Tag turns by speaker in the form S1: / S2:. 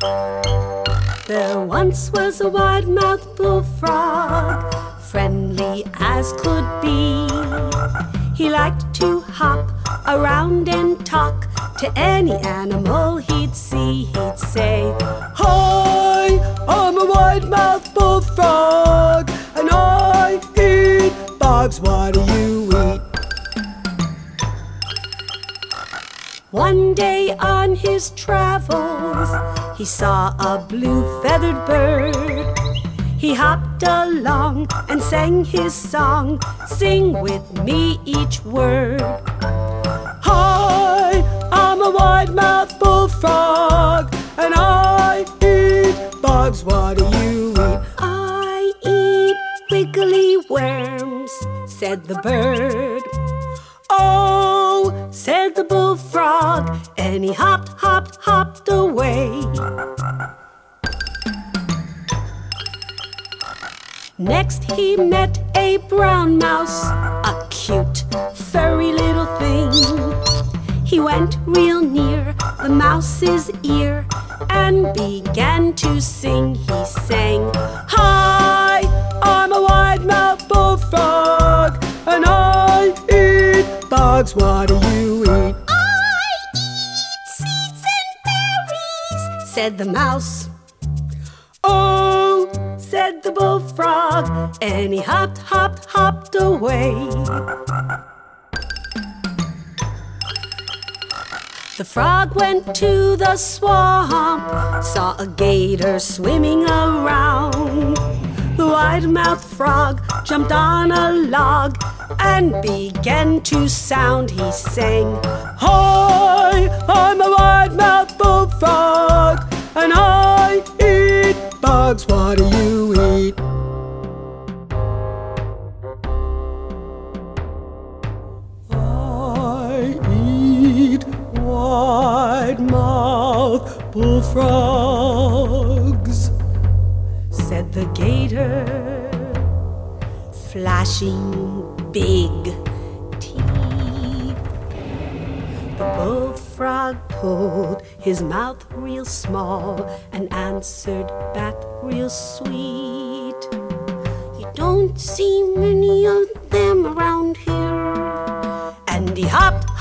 S1: There once was a wide-mouthed bullfrog, friendly as could be. He liked to hop around and talk to any animal he'd see. He'd say, "Hi, I'm a wide-mouthed bullfrog, and I eat bugs. What do you eat?" One day on his travels, he saw a blue-feathered bird. He hopped along and sang his song. Sing with me each word. "Hi, I'm a wide-mouthed bullfrog, and I eat bugs. What do you eat?" "I eat wiggly worms," said the bird. "Oh," said the bullfrog, and he hopped, hopped, hopped away. Next he met a brown mouse, a cute, furry little thing. He went real near the mouse's ear and began to sing. He sang, "Hi, I'm a wide-mouthed bullfrog, and I eat bugs. What do you eat?" "I eat seeds and berries," said the mouse. "Oh," said the bullfrog, and he hopped, hopped, hopped away. The frog went to the swamp, saw a gator swimming around. The wide-mouthed frog jumped on a log and began to sound. He sang, "Hi, I'm a wide-mouthed bullfrog, and I eat bugs. What do you eat?" "I eat wide-mouthed bullfrogs," said the gator, flashing big teeth. The bullfrog pulled his mouth real small and answered back real sweet, "You don't see many of them around here." And he hopped,